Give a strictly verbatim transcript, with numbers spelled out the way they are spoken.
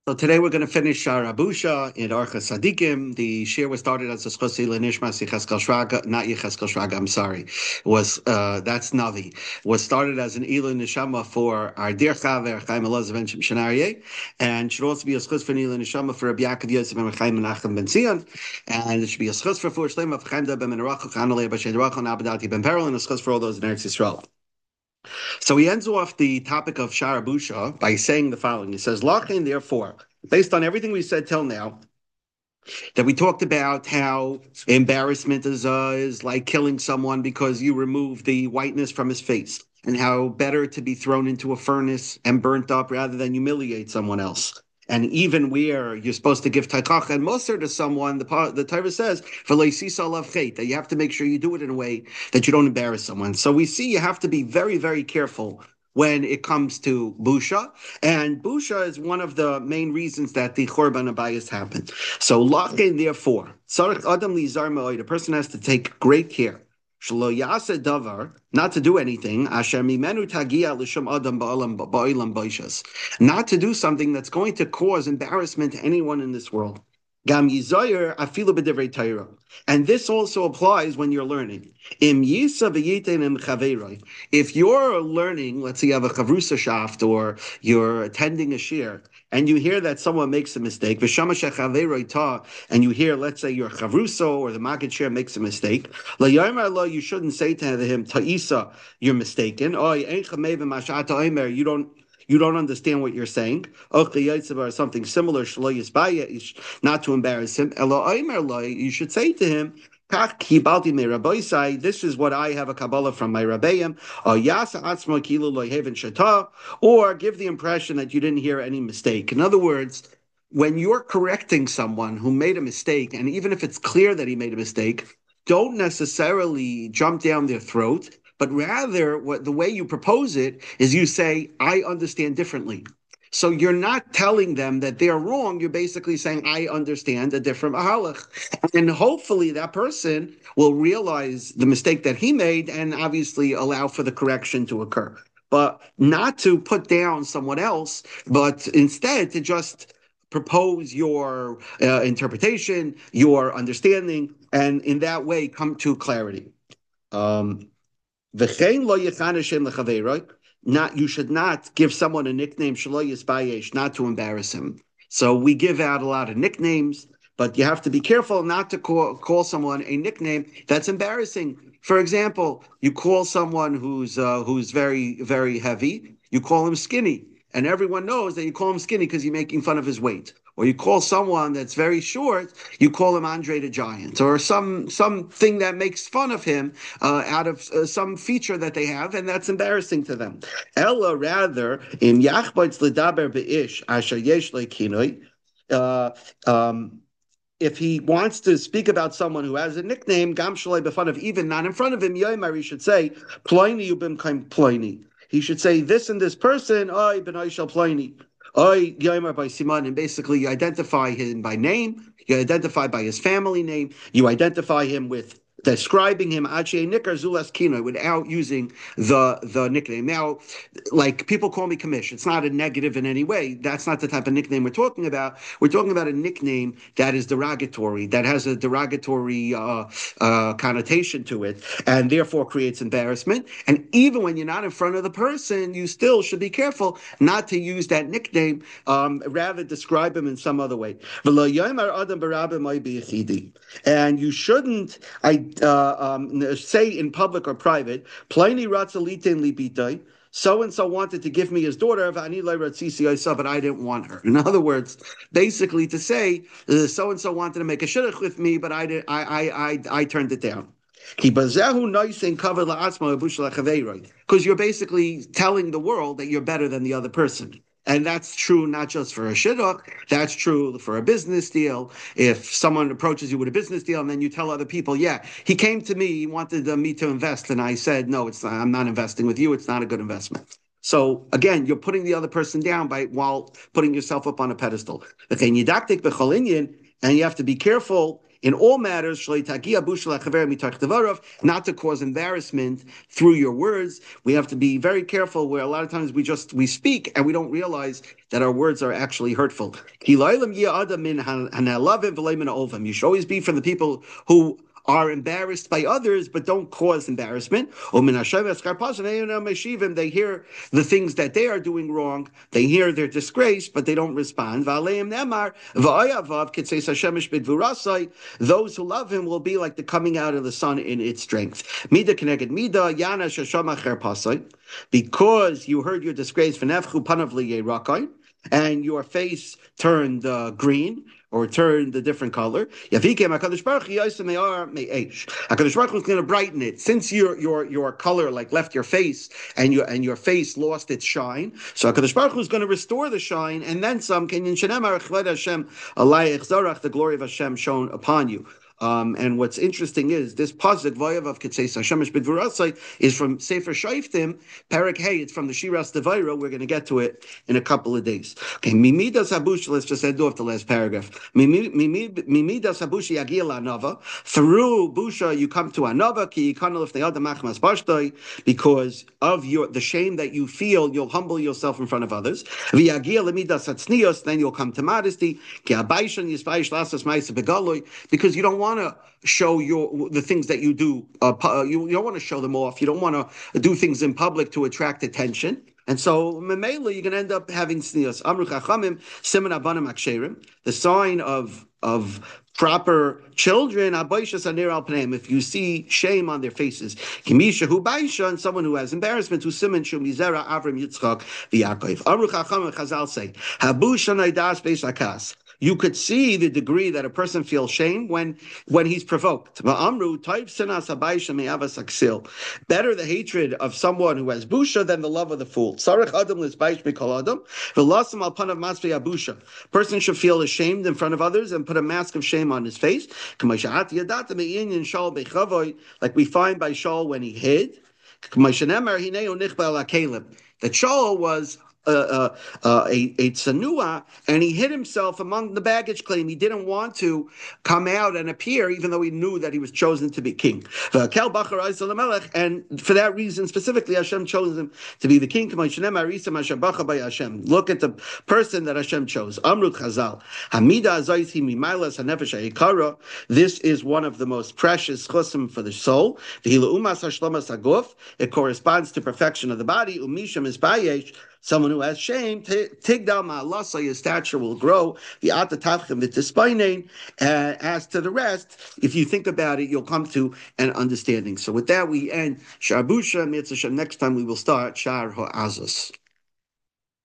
So today we're going to finish Shara Abusha in Archa Sadikim. The shir was started as a Schosi Lenishma Yecheskel Shraga, not Yecheskel Shraga. I'm sorry. It was uh, that's Navi. Was started as an Ilu Neshama for our dear Chaver Chaim Elazar Ben Shenarye, and should also be a schus for an Ilu Neshama for Rabbi Yaakov Yosef Ben Chaim Menachem Ben Zion, and it should be a schus for Fur Shleim of Chaim Ben Menarach Chanalei B'Shem Rachon Abadati Ben Perel, and a schus for all those in Eretz Yisrael. So he ends off the topic of Sharabusha by saying the following. He says, Lachin, therefore, based on everything we said till now, that we talked about how embarrassment is, uh, is like killing someone because you remove the whiteness from his face, and how better to be thrown into a furnace and burnt up rather than humiliate someone else. And even where you're supposed to give taikach and moser to someone, the the Torah says that you have to make sure you do it in a way that you don't embarrass someone. So we see you have to be very, very careful when it comes to busha, and busha is one of the main reasons that the churban abayis happened. So lachin, therefore, tzarich adam lizar me'od, a person has to take great care. Shlo yaseh davar, not to do anything. Asher mimenu tagia l'shum adam ba'olam ba'ilam b'ishas, not to do something that's going to cause embarrassment to anyone in this world. Gam yizayer afilu b'divrei Torah, and this also applies when you're learning. Im yisa v'yitein im chaveiroi. If you're learning, let's say you have a chavrusa shaft or you're attending a shir, and you hear that someone makes a mistake, and you hear, let's say, your chavruso or the market share makes a mistake, you shouldn't say to him, Ta'isa, you're mistaken. You don't you don't understand what you're saying. Or something similar, not to embarrass him. You should say to him, this is what I have a Kabbalah from my Rabbeim, or give the impression that you didn't hear any mistake. In other words, when you're correcting someone who made a mistake, and even if it's clear that he made a mistake, don't necessarily jump down their throat, but rather what the way you propose it is you say, I understand differently. So you're not telling them that they're wrong. You're basically saying, I understand a different mahalach. And hopefully that person will realize the mistake that he made and obviously allow for the correction to occur. But not to put down someone else, but instead to just propose your uh, interpretation, your understanding, and in that way come to clarity. Um, Not you should not give someone a nickname not to embarrass him. So we give out a lot of nicknames, but you have to be careful not to call, call someone a nickname that's embarrassing. For example, you call someone who's uh, who's very very heavy, you call him skinny, and everyone knows that you call him skinny because you're making fun of his weight. Or you call someone that's very short, you call him Andre the Giant, or some something that makes fun of him uh, out of uh, some feature that they have, and that's embarrassing to them. Ella, rather, in Yachbotz Ledaber Beish Asher Yesh Lekinoi, um if he wants to speak about someone who has a nickname, Gam Shalei b'fun of, even not in front of him, Yoimar, he should say, Ploini Ubim Kaim Ploini. He should say this and this person, Oy Ben Oishal Ploini. Oy Yoimar by Siman, and basically you identify him by name, you identify by his family name, you identify him with describing him Ache Nikar Zulas Kino without using the the nickname. Now, like people call me Kamish, it's not a negative in any way. That's not the type of nickname we're talking about. We're talking about a nickname that is derogatory, that has a derogatory uh, uh, connotation to it, and therefore creates embarrassment. And even when you're not in front of the person, you still should be careful not to use that nickname. Um, rather, describe him in some other way. And you shouldn't. I uh, um, say in public or private, Pliny Ratzalitin Libitai, so and so wanted to give me his daughter, but I didn't want her. In other words, basically to say, so and so wanted to make a shidduch with me, but I did, I, I, I, I turned it down. Because you're basically telling the world that you're better than the other person. And that's true not just for a shidduch, that's true for a business deal. If someone approaches you with a business deal and then you tell other people, yeah, he came to me, he wanted uh, me to invest, and I said, no, it's not, I'm not investing with you, it's not a good investment. So again, you're putting the other person down by while putting yourself up on a pedestal. And you have to be careful in all matters, not to cause embarrassment through your words. We have to be very careful where a lot of times we just we speak and we don't realize that our words are actually hurtful. You should always be from the people who are embarrassed by others, but don't cause embarrassment. They hear the things that they are doing wrong. They hear their disgrace, but they don't respond. Those who love him will be like the coming out of the sun in its strength. Because you heard your disgrace, and your face turned uh, green, or turned a different color. HaKadosh Baruch Hu is going to brighten it. Since your your your color like left your face, and your and your face lost its shine, so HaKadosh Baruch Hu is going to restore the shine, and then some. The glory of Hashem shone upon you. Um, and what's interesting is this pasuk Vayav of Ketzeis Hashemesh B'Dvurasai is from Sefer Shoftim, Parak Hey. It's from the Shiras Devaira. We're going to get to it in a couple of days. Okay, Mimidas Habush. Let's just end off the last paragraph. Mimidas Habush Yagil Anava. Through Busha, you come to Anava Ki Yikanal If Ne'adam Machmas Bashtoi, because of your the shame that you feel, you'll humble yourself in front of others. V'Yagil Lemidas Hatznios, then you'll come to modesty. Ki Abaishan Yisvaish Lasas Ma'aseh Begaloi, because you don't want to show your the things that you do. Uh, you, you don't want to show them off. You don't want to do things in public to attract attention. And so, memela, you're going to end up having sneos. Amru chachamim siman abanim aksherim, the sign of of proper children. Abayshas anir al pneim. If you see shame on their faces, kimisha hu baisha, and someone who has embarrassment, who siman shumizera Avram Yitzchak v'Yaakov. Amru chachamim Chazal say habusha naidas beisakas. You could see the degree that a person feels shame when when he's provoked. Better the hatred of someone who has busha than the love of the fool. Person should feel ashamed in front of others and put a mask of shame on his face. Like we find by Shaul when he hid. That Shaul was Uh, uh, uh, a, a tsanua, and he hid himself among the baggage claim. He didn't want to come out and appear, even though he knew that he was chosen to be king. And for that reason, specifically, Hashem chose him to be the king. Look at the person that Hashem chose. Amrut Chazal. This is one of the most precious chosim for the soul. It corresponds to perfection of the body. Umisham is bayesh. Someone who has shame, tigdal ma'alasa, his stature will grow. The atatavchem v'tispainain. As to the rest, if you think about it, you'll come to an understanding. So with that, we end Shar Busha. Mitzvah. Next time we will start Shar Ha'azos.